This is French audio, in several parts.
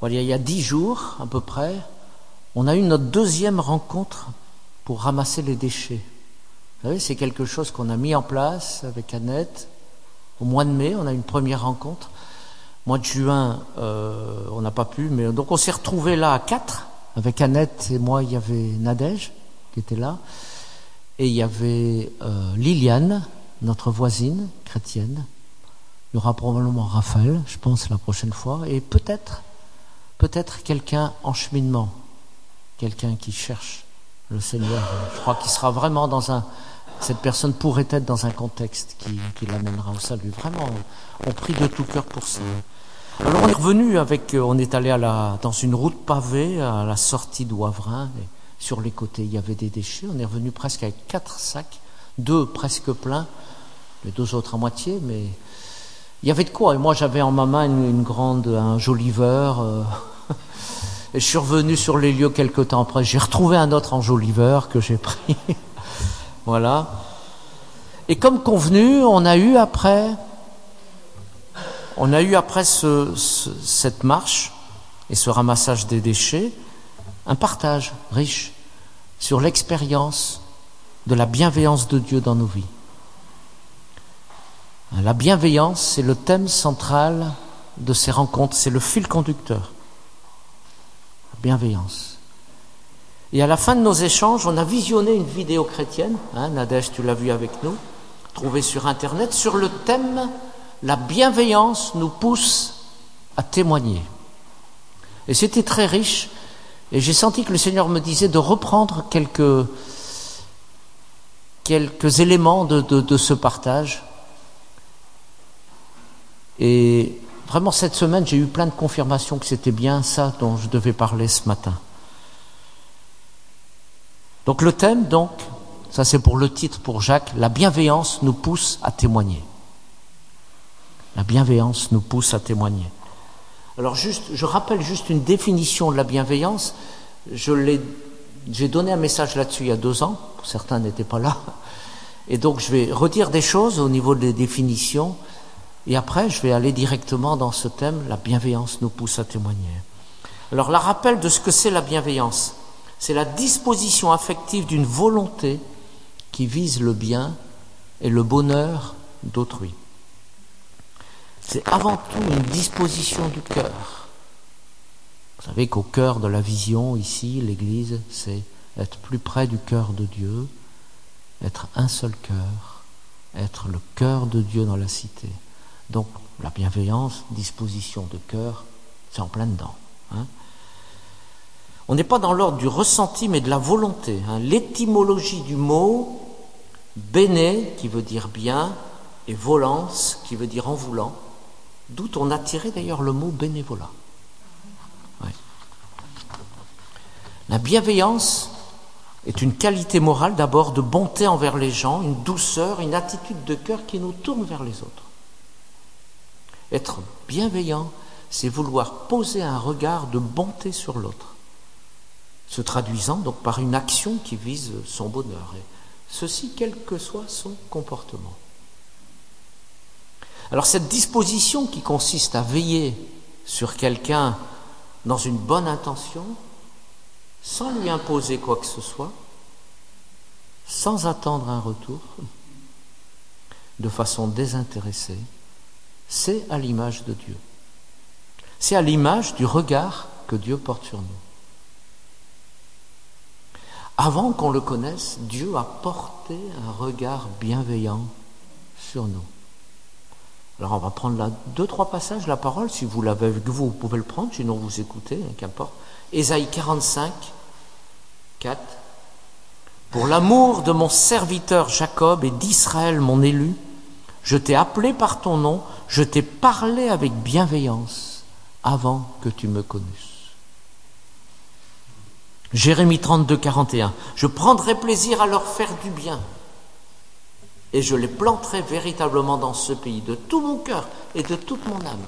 Voilà, il y a 10 jours à peu près, on a eu notre deuxième rencontre pour ramasser les déchets. Vous savez, c'est quelque chose qu'on a mis en place avec Annette. Au mois de mai, on a eu une première rencontre. Au mois de juin, on n'a pas pu, mais donc on s'est retrouvés là à 4. Avec Annette et moi, il y avait Nadège qui était là. Et il y avait Liliane, notre voisine chrétienne. Il y aura probablement Raphaël, je pense, la prochaine fois. Et peut-être quelqu'un en cheminement. Quelqu'un qui cherche le Seigneur. Je crois qu'il sera vraiment cette personne pourrait être dans un contexte qui l'amènera au salut. Vraiment, on prie de tout cœur pour ça. Alors on est revenu on est allé dans une route pavée à la sortie de Wavrin. Et sur les côtés, il y avait des déchets. On est revenu presque avec 4 sacs, 2 presque pleins, les 2 autres à moitié, mais il y avait de quoi. Et moi, j'avais en ma main un enjoliveur. Et je suis revenu sur les lieux quelque temps après. J'ai retrouvé un autre enjoliveur que j'ai pris. Voilà. Et comme convenu, on a eu après cette marche et ce ramassage des déchets, un partage riche sur l'expérience de la bienveillance de Dieu dans nos vies. La bienveillance, c'est le thème central de ces rencontres, c'est le fil conducteur. La bienveillance. Et à la fin de nos échanges, on a visionné une vidéo chrétienne, Nadège, tu l'as vu avec nous, trouvée sur Internet, sur le thème « La bienveillance nous pousse à témoigner ». Et c'était très riche, et j'ai senti que le Seigneur me disait de reprendre quelques éléments de ce partage. Et vraiment, cette semaine, j'ai eu plein de confirmations que c'était bien ça dont je devais parler ce matin. Donc le thème, ça c'est pour le titre pour Jacques, la bienveillance nous pousse à témoigner. La bienveillance nous pousse à témoigner. Alors je rappelle juste une définition de la bienveillance. J'ai donné un message là-dessus il y a 2 ans, certains n'étaient pas là. Et donc je vais redire des choses au niveau des définitions. Et après, je vais aller directement dans ce thème, la bienveillance nous pousse à témoigner. Alors, la rappel de ce que c'est la bienveillance, c'est la disposition affective d'une volonté qui vise le bien et le bonheur d'autrui. C'est avant tout une disposition du cœur. Vous savez qu'au cœur de la vision, ici, l'Église, c'est être plus près du cœur de Dieu, être un seul cœur, être le cœur de Dieu dans la cité. Donc, la bienveillance, disposition de cœur, c'est en plein dedans. On n'est pas dans l'ordre du ressenti, mais de la volonté. L'étymologie du mot bene, qui veut dire bien, et volans, qui veut dire en voulant, d'où on a tiré d'ailleurs le mot bénévolat. Ouais. La bienveillance est une qualité morale d'abord de bonté envers les gens, une douceur, une attitude de cœur qui nous tourne vers les autres. Être bienveillant, c'est vouloir poser un regard de bonté sur l'autre, se traduisant donc par une action qui vise son bonheur, et ceci quel que soit son comportement. Alors cette disposition qui consiste à veiller sur quelqu'un dans une bonne intention, sans lui imposer quoi que ce soit, sans attendre un retour, de façon désintéressée, c'est à l'image de Dieu. C'est à l'image du regard que Dieu porte sur nous. Avant qu'on le connaisse, Dieu a porté un regard bienveillant sur nous. Alors on va prendre là 2-3 passages, la parole, si vous l'avez avec vous, vous pouvez le prendre, sinon vous écoutez, qu'importe. Ésaïe 45, 4. Pour l'amour de mon serviteur Jacob et d'Israël mon élu, je t'ai appelé par ton nom, je t'ai parlé avec bienveillance avant que tu me connusses. Jérémie 32, 41. Je prendrai plaisir à leur faire du bien et je les planterai véritablement dans ce pays de tout mon cœur et de toute mon âme.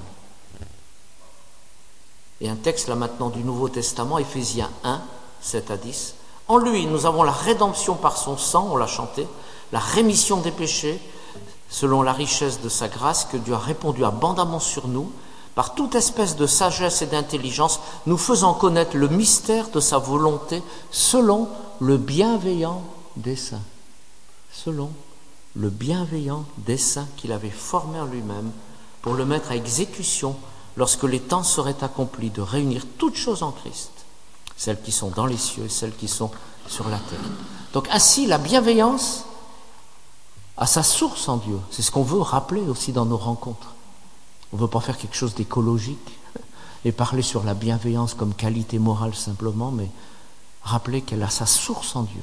Et un texte là maintenant du Nouveau Testament, Éphésiens 1, 7 à 10. En lui, nous avons la rédemption par son sang, on l'a chanté, la rémission des péchés, selon la richesse de sa grâce que Dieu a répandu abondamment sur nous, par toute espèce de sagesse et d'intelligence, nous faisant connaître le mystère de sa volonté selon le bienveillant dessein. Selon le bienveillant dessein qu'il avait formé en lui-même pour le mettre à exécution lorsque les temps seraient accomplis, de réunir toutes choses en Christ, celles qui sont dans les cieux et celles qui sont sur la terre. Donc ainsi, la bienveillance a sa source en Dieu. C'est ce qu'on veut rappeler aussi dans nos rencontres. On ne veut pas faire quelque chose d'écologique et parler sur la bienveillance comme qualité morale simplement, mais rappeler qu'elle a sa source en Dieu.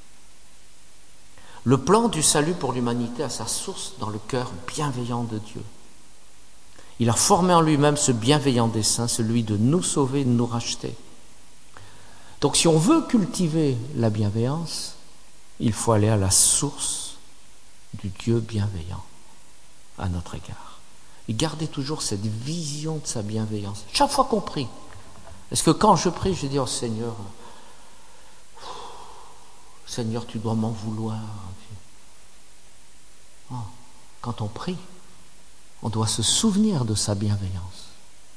Le plan du salut pour l'humanité a sa source dans le cœur bienveillant de Dieu. Il a formé en lui-même ce bienveillant dessein, celui de nous sauver et de nous racheter. Donc si on veut cultiver la bienveillance, il faut aller à la source du Dieu bienveillant à notre égard. Et garder toujours cette vision de sa bienveillance. Chaque fois qu'on prie. Est-ce que quand je prie, je dis, oh Seigneur, Seigneur, tu dois m'en vouloir. Oh, quand on prie, on doit se souvenir de sa bienveillance.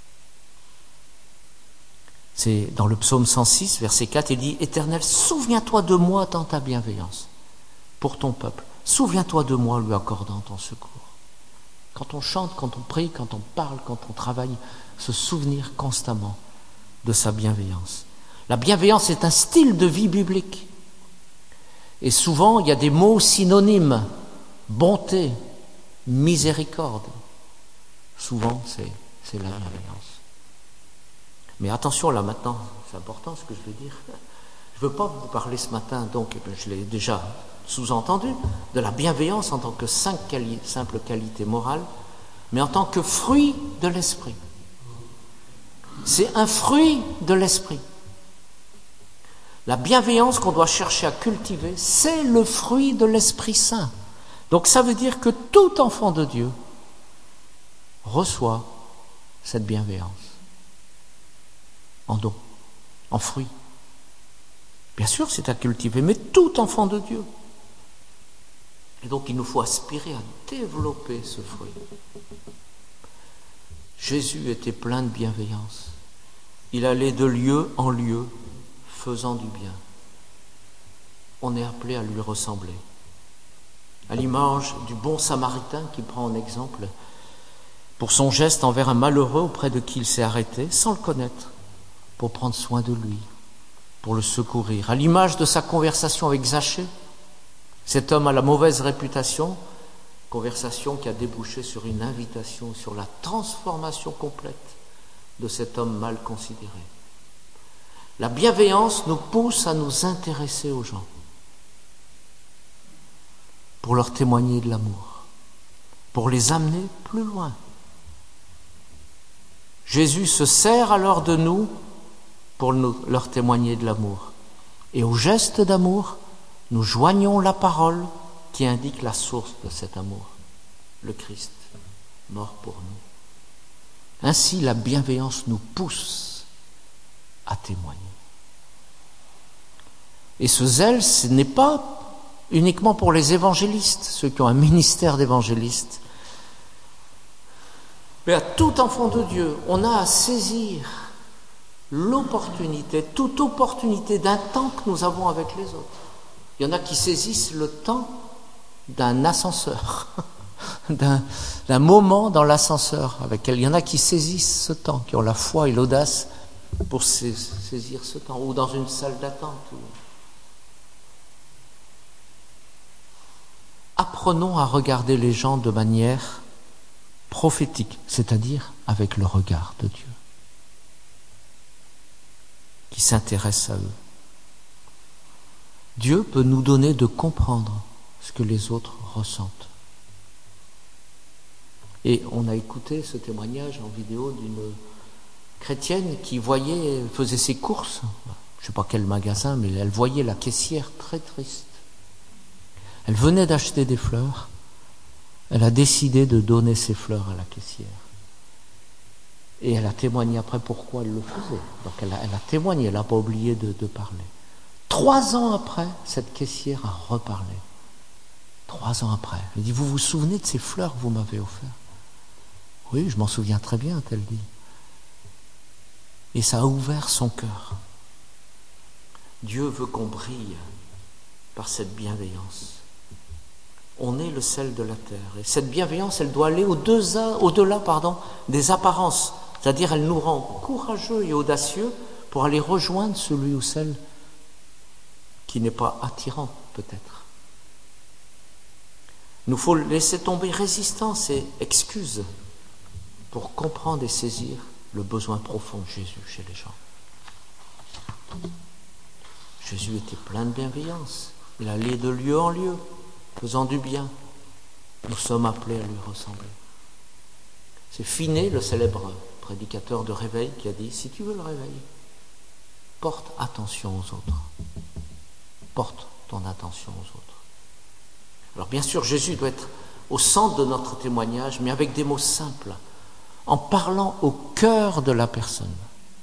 C'est dans le psaume 106, verset 4, il dit, Éternel, souviens-toi de moi dans ta bienveillance pour ton peuple. Souviens-toi de moi, lui accordant ton secours. Quand on chante, quand on prie, quand on parle, quand on travaille, se souvenir constamment de sa bienveillance. La bienveillance est un style de vie biblique. Et souvent, il y a des mots synonymes. Bonté, miséricorde. Souvent, c'est la bienveillance. Mais attention là maintenant, c'est important ce que je vais dire. Je ne veux pas vous parler ce matin, donc je l'ai déjà sous-entendu, de la bienveillance en tant que simple qualité morale, mais en tant que fruit de l'esprit. C'est un fruit de l'esprit. La bienveillance qu'on doit chercher à cultiver, c'est le fruit de l'Esprit Saint. Donc ça veut dire que tout enfant de Dieu reçoit cette bienveillance en don, en fruit. Bien sûr, c'est à cultiver, mais tout enfant de Dieu. Et donc il nous faut aspirer à développer ce fruit. Jésus était plein de bienveillance. Il allait de lieu en lieu, faisant du bien. On est appelé à lui ressembler. À l'image du bon Samaritain qui prend en exemple pour son geste envers un malheureux auprès de qui il s'est arrêté, sans le connaître, pour prendre soin de lui, pour le secourir. À l'image de sa conversation avec Zachée, cet homme a la mauvaise réputation, conversation qui a débouché sur une invitation, sur la transformation complète de cet homme mal considéré. La bienveillance nous pousse à nous intéresser aux gens pour leur témoigner de l'amour, pour les amener plus loin. Jésus se sert alors de nous pour leur témoigner de l'amour. Et au geste d'amour, nous joignons la parole qui indique la source de cet amour, le Christ, mort pour nous. Ainsi, la bienveillance nous pousse à témoigner. Et ce zèle, ce n'est pas uniquement pour les évangélistes, ceux qui ont un ministère d'évangéliste, mais à tout enfant de Dieu, on a à saisir l'opportunité, toute opportunité d'un temps que nous avons avec les autres. Il y en a qui saisissent le temps d'un ascenseur, d'un moment dans l'ascenseur avec elle. Il y en a qui saisissent ce temps, qui ont la foi et l'audace pour saisir ce temps, ou dans une salle d'attente. Apprenons à regarder les gens de manière prophétique, c'est-à-dire avec le regard de Dieu, qui s'intéresse à eux. Dieu peut nous donner de comprendre ce que les autres ressentent. Et on a écouté ce témoignage en vidéo d'une chrétienne qui faisait ses courses, je ne sais pas quel magasin, mais elle voyait la caissière très triste. Elle venait d'acheter des fleurs, elle a décidé de donner ses fleurs à la caissière. Et elle a témoigné après pourquoi elle le faisait. Donc elle a témoigné, elle n'a pas oublié de parler. 3 ans après, cette caissière a reparlé. 3 ans après. Elle dit, vous vous souvenez de ces fleurs que vous m'avez offertes ? Oui, je m'en souviens très bien, a-t-elle dit. Et ça a ouvert son cœur. Dieu veut qu'on brille par cette bienveillance. On est le sel de la terre. Et cette bienveillance, elle doit aller au-delà des apparences. C'est-à-dire, elle nous rend courageux et audacieux pour aller rejoindre celui ou celle qui n'est pas attirant, peut-être. Nous faut laisser tomber résistance et excuses pour comprendre et saisir le besoin profond de Jésus chez les gens. Jésus était plein de bienveillance. Il allait de lieu en lieu, faisant du bien. Nous sommes appelés à lui ressembler. C'est Finney, le célèbre prédicateur de réveil, qui a dit, si tu veux le réveil, porte attention aux autres. Porte ton attention aux autres. Alors bien sûr, Jésus doit être au centre de notre témoignage, mais avec des mots simples, en parlant au cœur de la personne.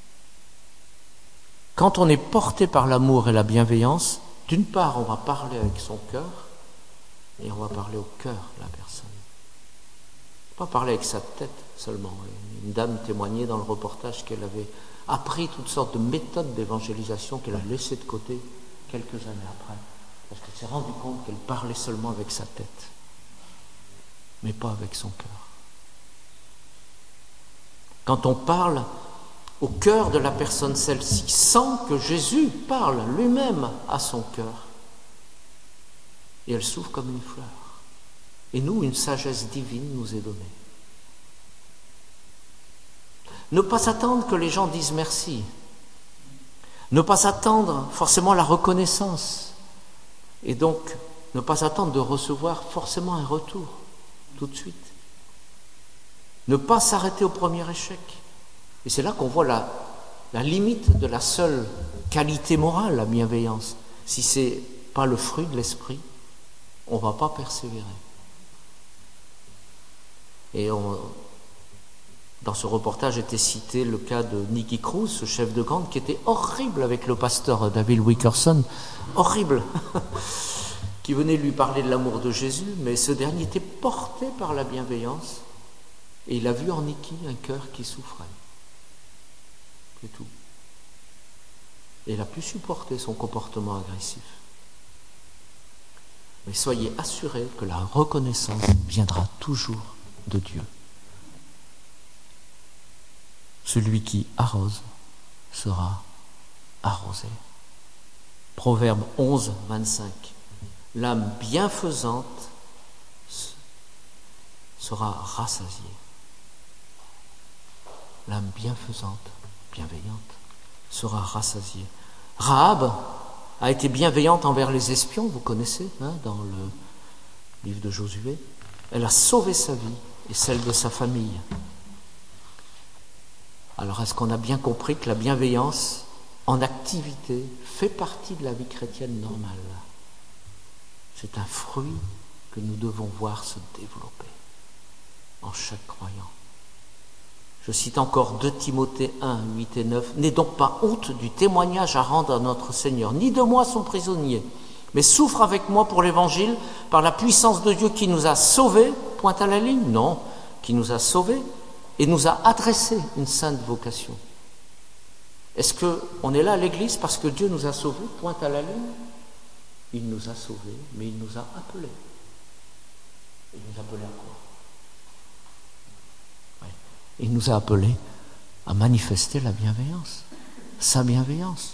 Quand on est porté par l'amour et la bienveillance, d'une part, on va parler avec son cœur, et on va parler au cœur de la personne. Pas parler avec sa tête seulement. Une dame témoignait dans le reportage qu'elle avait appris toutes sortes de méthodes d'évangélisation qu'elle a laissées de côté quelques années après, parce qu'elle s'est rendue compte qu'elle parlait seulement avec sa tête, mais pas avec son cœur. Quand on parle au cœur de la personne, celle-ci sent que Jésus parle lui-même à son cœur, et elle s'ouvre comme une fleur. Et nous, une sagesse divine nous est donnée. Ne pas attendre que les gens disent merci. Ne pas attendre forcément la reconnaissance. Et donc, ne pas attendre de recevoir forcément un retour tout de suite. Ne pas s'arrêter au premier échec. Et c'est là qu'on voit la limite de la seule qualité morale, la bienveillance. Si ce n'est pas le fruit de l'esprit, on ne va pas persévérer. Et dans ce reportage était cité le cas de Nicky Cruz, ce chef de gang, qui était horrible avec le pasteur David Wilkerson, horrible, qui venait lui parler de l'amour de Jésus, mais ce dernier était porté par la bienveillance, et il a vu en Nicky un cœur qui souffrait. C'est tout. Et il a pu supporter son comportement agressif. Mais soyez assurés que la reconnaissance viendra toujours de Dieu. Celui qui arrose sera arrosé. Proverbe 11, 25. L'âme bienfaisante sera rassasiée. L'âme bienfaisante, bienveillante, sera rassasiée. Rahab a été bienveillante envers les espions, vous connaissez, dans le livre de Josué. Elle a sauvé sa vie et celle de sa famille. Alors, est-ce qu'on a bien compris que la bienveillance en activité fait partie de la vie chrétienne normale? C'est un fruit que nous devons voir se développer en chaque croyant. Je cite encore 2 Timothée 1, 8 et 9. « N'aie donc pas honte du témoignage à rendre à notre Seigneur, ni de moi son prisonnier, mais souffre avec moi pour l'Évangile par la puissance de Dieu qui nous a sauvés, point à la ligne, non, qui nous a sauvés et nous a adressé une sainte vocation. » Est-ce qu'on est là à l'Église parce que Dieu nous a sauvés, point à la ligne? Il nous a sauvés, mais il nous a appelés. Il nous a appelés à quoi? Il nous a appelés à manifester la bienveillance, sa bienveillance.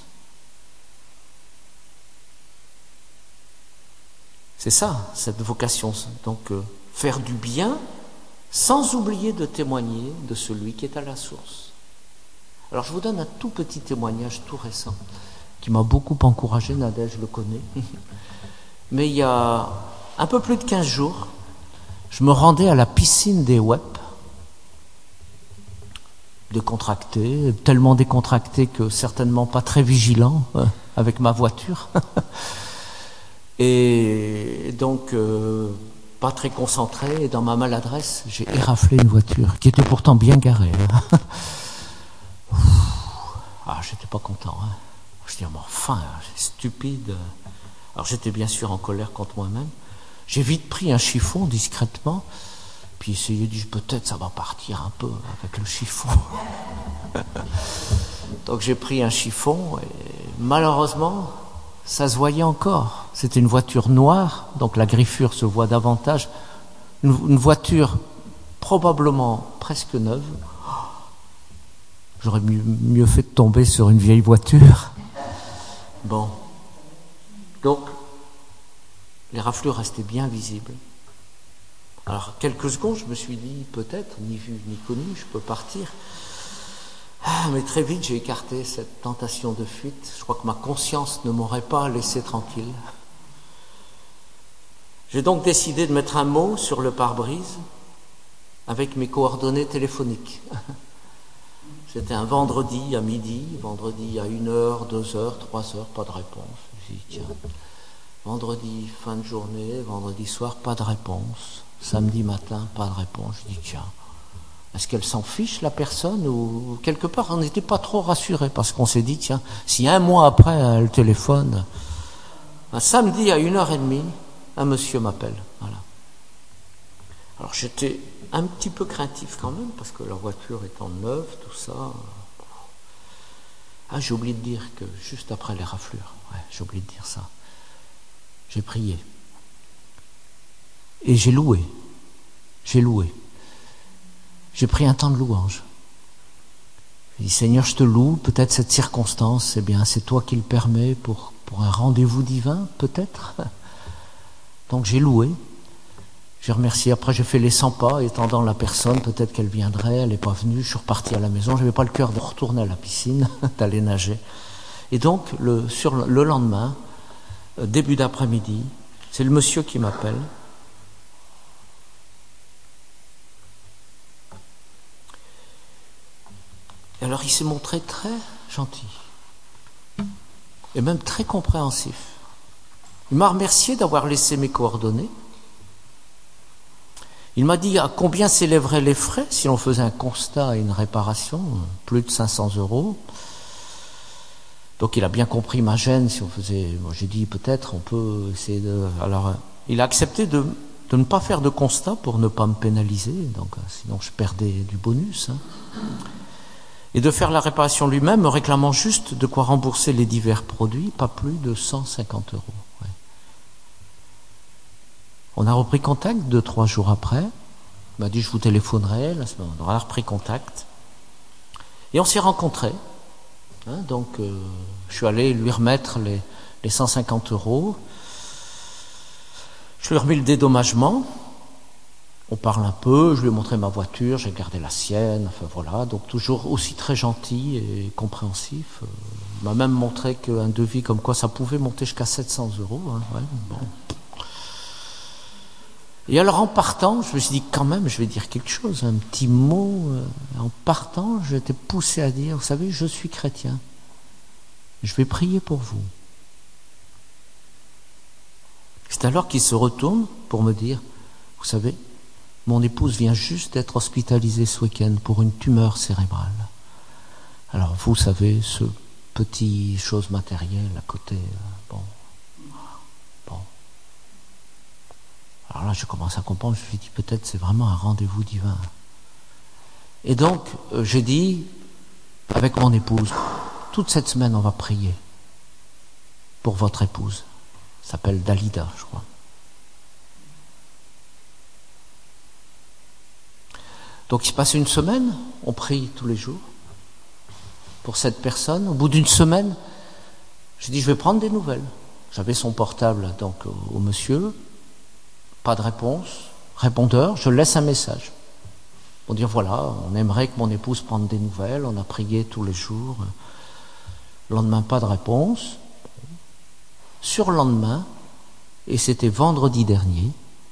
C'est ça, cette vocation. Donc, faire du bien sans oublier de témoigner de celui qui est à la source. Alors, je vous donne un tout petit témoignage tout récent qui m'a beaucoup encouragé. Nadège, je le connais. Mais il y a un peu plus de 15 jours, je me rendais à la piscine des Wep, décontracté, tellement décontracté que certainement pas très vigilant avec ma voiture. Et donc, pas très concentré, et dans ma maladresse, j'ai éraflé une voiture qui était pourtant bien garée. J'étais pas content. Je dis, mais enfin, c'est stupide. Alors j'étais bien sûr en colère contre moi-même. J'ai vite pris un chiffon discrètement, Puis essayez de dire, peut-être ça va partir un peu avec le chiffon. Donc j'ai pris un chiffon et malheureusement, ça se voyait encore. C'était une voiture noire, donc la griffure se voit davantage. Une voiture probablement presque neuve. J'aurais mieux fait de tomber sur une vieille voiture. Bon. Donc, les raflures restaient bien visibles. Alors, quelques secondes, je me suis dit, peut-être, ni vu ni connu, je peux partir. Mais très vite, j'ai écarté cette tentation de fuite. Je crois que ma conscience ne m'aurait pas laissé tranquille. J'ai donc décidé de mettre un mot sur le pare-brise avec mes coordonnées téléphoniques. C'était un vendredi à midi, vendredi à 1h, 2h, 3h, pas de réponse. Je me suis dit, tiens, vendredi fin de journée, vendredi soir, pas de réponse. Samedi matin, pas de réponse. Je dis, tiens, est-ce qu'elle s'en fiche, la personne, ou quelque part, on n'était pas trop rassurés, parce qu'on s'est dit, tiens, si un mois après, elle téléphone, un samedi à 1h30, un monsieur m'appelle. Voilà. Alors j'étais un petit peu craintif quand même, parce que la voiture étant neuve, tout ça. Ah, j'ai oublié de dire que juste après les raflures, j'ai oublié de dire ça, j'ai prié. Et j'ai loué. J'ai pris un temps de louange. J'ai dit, Seigneur, je te loue, peut-être cette circonstance, eh bien, c'est toi qui le permets pour un rendez-vous divin, peut-être. Donc j'ai loué. J'ai remercié. Après, j'ai fait les 100 pas, étendant la personne, peut-être qu'elle viendrait, elle n'est pas venue. Je suis reparti à la maison. Je n'avais pas le cœur de retourner à la piscine, d'aller nager. Et donc, sur le lendemain, début d'après-midi, c'est le monsieur qui m'appelle. Et alors, il s'est montré très gentil. Et même très compréhensif. Il m'a remercié d'avoir laissé mes coordonnées. Il m'a dit à combien s'élèveraient les frais si l'on faisait un constat et une réparation, plus de 500 €. Donc il a bien compris ma gêne si on faisait. Moi j'ai dit peut-être on peut essayer de. Alors il a accepté de ne pas faire de constat pour ne pas me pénaliser, donc sinon je perdais du bonus. Et de faire la réparation lui-même, me réclamant juste de quoi rembourser les divers produits, pas plus de 150 €. Ouais. On a repris contact 2-3 jours après. Il m'a dit je vous téléphonerai. On a repris contact. Et on s'est rencontrés. Donc je suis allé lui remettre les 150 €. Je lui ai remis le dédommagement. On parle un peu, je lui ai montré ma voiture, j'ai gardé la sienne, enfin voilà, donc toujours aussi très gentil et compréhensif. Il m'a même montré qu'un devis comme quoi ça pouvait monter jusqu'à 700 €. Ouais, bon. Et alors en partant, je me suis dit quand même, je vais dire quelque chose, un petit mot. En partant, j'étais poussé à dire, vous savez, je suis chrétien. Je vais prier pour vous. C'est alors qu'il se retourne pour me dire, vous savez, mon épouse vient juste d'être hospitalisée ce week-end pour une tumeur cérébrale. Alors vous savez, ce petit chose matérielle à côté, bon. Alors là, je commence à comprendre, je me suis dit, peut-être c'est vraiment un rendez-vous divin. Et donc, j'ai dit, avec mon épouse, toute cette semaine, on va prier pour votre épouse. Elle s'appelle Dalida, je crois. Donc, il se passe une semaine, on prie tous les jours pour cette personne. Au bout d'une semaine, j'ai dit, je vais prendre des nouvelles. J'avais son portable, donc, au monsieur. Pas de réponse, répondeur, je laisse un message pour dire voilà, on aimerait que mon épouse prenne des nouvelles, on a prié tous les jours. Le lendemain, pas de réponse. Sur le lendemain, et c'était vendredi dernier,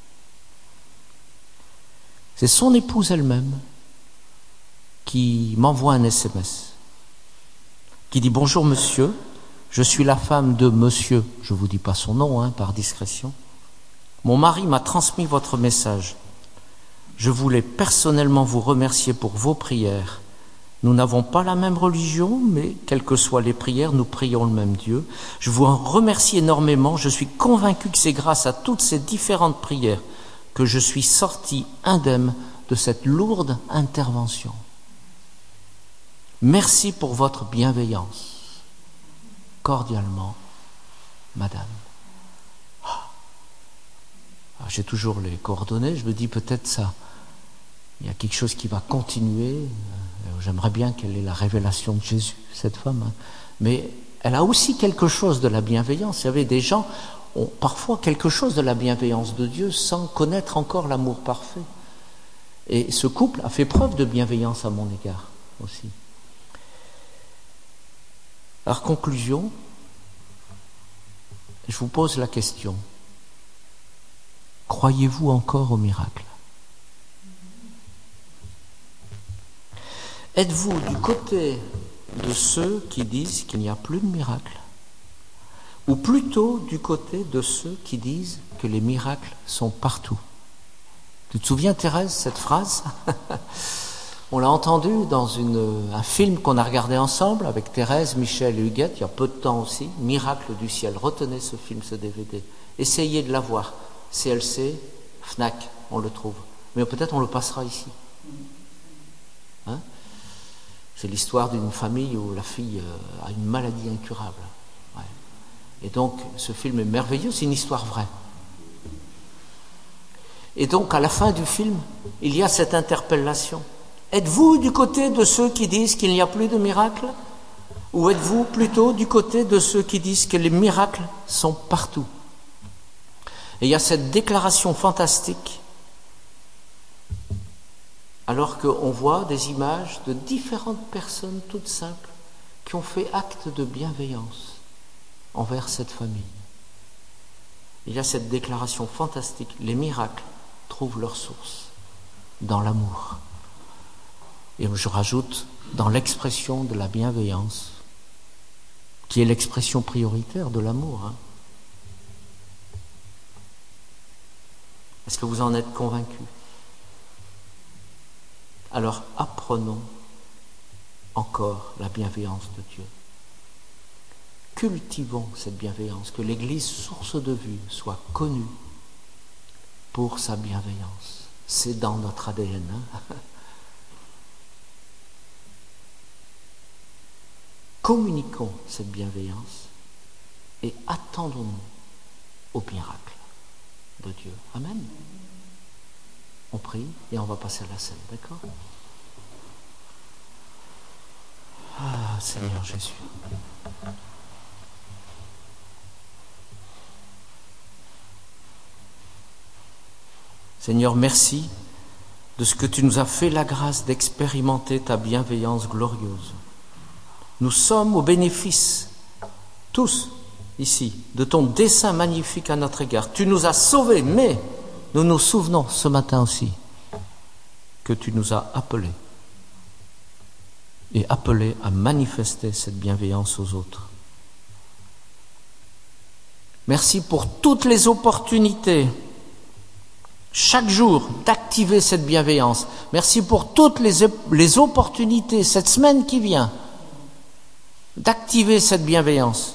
c'est son épouse elle-même qui m'envoie un SMS, qui dit bonjour monsieur, je suis la femme de monsieur, je vous dis pas son nom par discrétion. Mon mari m'a transmis votre message. Je voulais personnellement vous remercier pour vos prières. Nous n'avons pas la même religion, mais quelles que soient les prières, nous prions le même Dieu. Je vous en remercie énormément. Je suis convaincu que c'est grâce à toutes ces différentes prières que je suis sorti indemne de cette lourde intervention. Merci pour votre bienveillance. Cordialement, Madame. Alors, j'ai toujours les coordonnées, je me dis peut-être ça, il y a quelque chose qui va continuer. J'aimerais bien qu'elle ait la révélation de Jésus, cette femme. Mais elle a aussi quelque chose de la bienveillance. Vous savez, des gens ont parfois quelque chose de la bienveillance de Dieu sans connaître encore l'amour parfait. Et ce couple a fait preuve de bienveillance à mon égard aussi. Alors, conclusion, je vous pose la question. Croyez-vous encore au miracle? Êtes-vous du côté de ceux qui disent qu'il n'y a plus de miracle, ou plutôt du côté de ceux qui disent que les miracles sont partout? Tu te souviens, Thérèse, cette phrase? On l'a entendue dans un film qu'on a regardé ensemble avec Thérèse, Michel et Huguette, il y a peu de temps aussi, Miracle du ciel. Retenez ce film, ce DVD. Essayez de l'avoir. CLC, Fnac, on le trouve. Mais peut-être on le passera ici. Hein? C'est l'histoire d'une famille où la fille a une maladie incurable. Ouais. Et donc, ce film est merveilleux, c'est une histoire vraie. Et donc, à la fin du film, il y a cette interpellation. Êtes-vous du côté de ceux qui disent qu'il n'y a plus de miracles? Ou êtes-vous plutôt du côté de ceux qui disent que les miracles sont partout? Et il y a cette déclaration fantastique, alors qu'on voit des images de différentes personnes toutes simples qui ont fait acte de bienveillance envers cette famille. Il y a cette déclaration fantastique, les miracles trouvent leur source dans l'amour. Et je rajoute dans l'expression de la bienveillance, qui est l'expression prioritaire de l'amour. Hein. Est-ce que vous en êtes convaincus? Alors apprenons encore la bienveillance de Dieu. Cultivons cette bienveillance, que l'Église source de vue soit connue pour sa bienveillance. C'est dans notre ADN. Hein? Communiquons cette bienveillance et attendons-nous au miracle de Dieu. Amen. On prie et on va passer à la scène, d'accord? Ah, Seigneur Jésus. Seigneur, merci de ce que tu nous as fait la grâce d'expérimenter ta bienveillance glorieuse. Nous sommes au bénéfice, tous ici, de ton dessein magnifique à notre égard. Tu nous as sauvés, mais nous nous souvenons ce matin aussi que tu nous as appelés et appelés à manifester cette bienveillance aux autres. Merci pour toutes les opportunités, chaque jour, d'activer cette bienveillance. Merci pour toutes les opportunités, cette semaine qui vient, d'activer cette bienveillance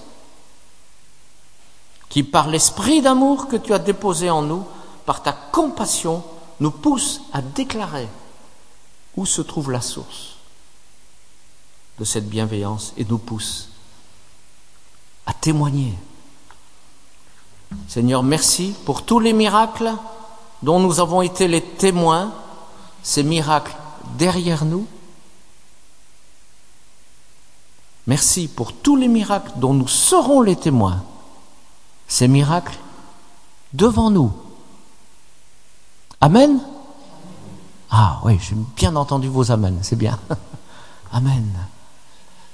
qui, par l'esprit d'amour que tu as déposé en nous, par ta compassion, nous pousse à déclarer où se trouve la source de cette bienveillance et nous pousse à témoigner. Seigneur, merci pour tous les miracles dont nous avons été les témoins, ces miracles derrière nous. Merci pour tous les miracles dont nous serons les témoins, ces miracles devant nous. Amen. Ah oui, j'ai bien entendu vos amens, c'est bien. Amen.